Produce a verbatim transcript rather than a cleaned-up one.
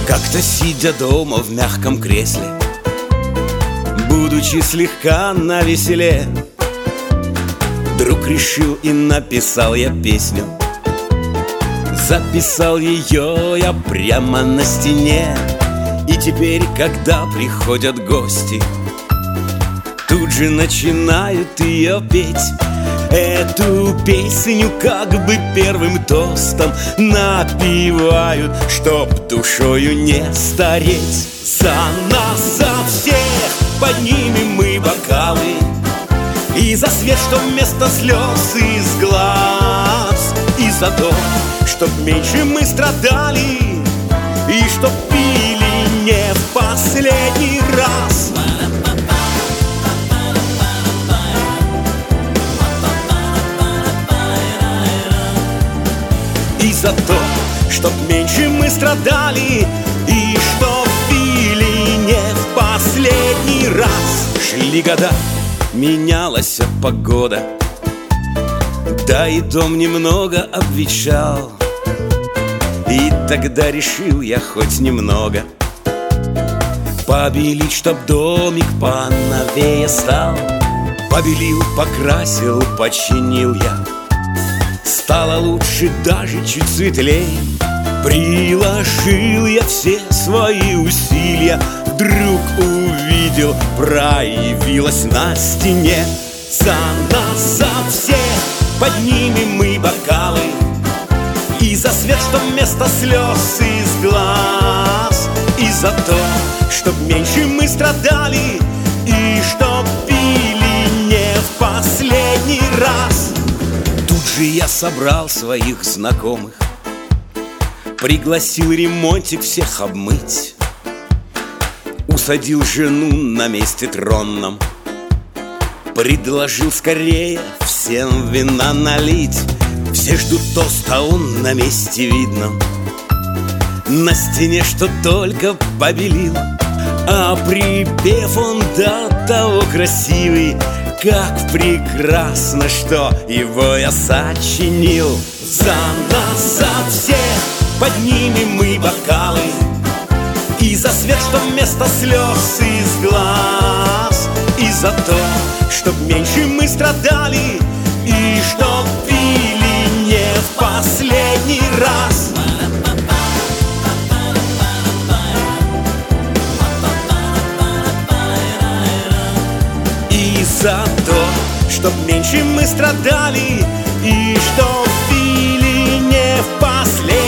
Как-то сидя дома в мягком кресле, будучи слегка навеселе, вдруг решил и написал я песню. Записал ее я прямо на стене. И теперь, когда приходят гости, тут же начинают ее петь. Эту песню как бы первым тостом напевают, чтоб душою не стареть. За нас, за всех поднимем мы бокалы, и за свет, что вместо слез из глаз, и за то, чтоб меньше мы страдали, и чтоб пили не в последний раз. И за то, чтоб меньше мы страдали, и чтоб пили не в последний раз. Шли года, менялась погода, да и дом немного обветшал. И тогда решил я хоть немного побелить, чтоб домик поновее стал. Побелил, покрасил, починил я, стало лучше, даже чуть светлей. Приложил я все свои усилия, вдруг увидел, проявилась на стене. За нас, за всех поднимем мы бокалы, и за свет, что вместо слез из глаз, и за то, чтоб меньше мы страдали, и чтоб пили не в последний раз. Тут же я собрал своих знакомых, пригласил ремонтик всех обмыть, усадил жену на месте тронном, предложил скорее всем вина налить. Все ждут тоста, он на месте видно, на стене что только побелил, а припев он до того красивый, как прекрасно, что его я сочинил. За нас, за всех поднимем мы бокалы, и за свет, что вместо слез из глаз, и за то, чтоб меньше мы страдали, и чтоб пили не в последний раз. И за то, чтоб меньше мы страдали, и чтоб пили не в последний раз.